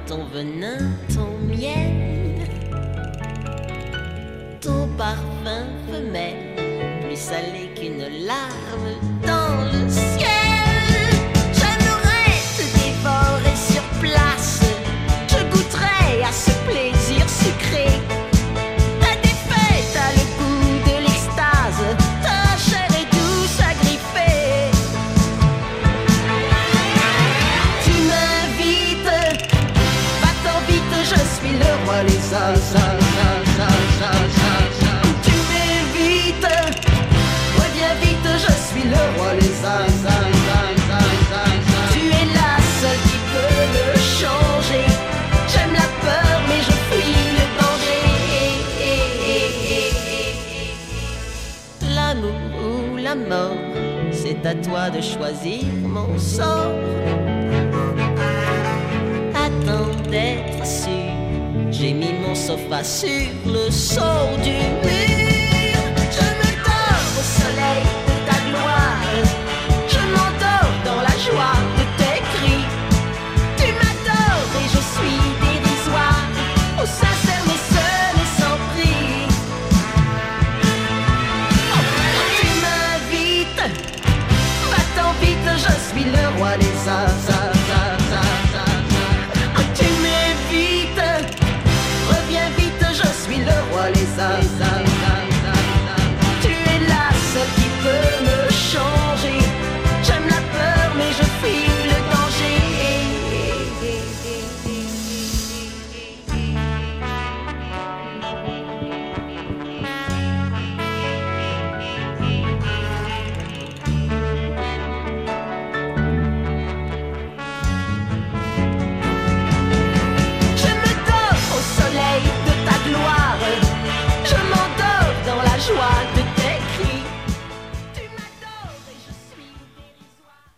ton venin, ton miel, ton parfum femelle, plus salé qu'une larme dans le ciel. J'aimerais te dévorer sur place, je goûterais à ce plaisir sucré. Ta défaite a le goût de l'extase, ta chair est douce à griffer. Tu m'invites, va-t'en vite, je suis le roi les as. Tu m'évites, reviens vite, je suis le roi les as. Tu es la seule qui peut me changer. J'aime la peur mais je fuis le danger. L'amour ou la mort, c'est à toi de choisir mon sort. Attends d'être sûr, j'ai mis mon sofa sur le sceau du mur.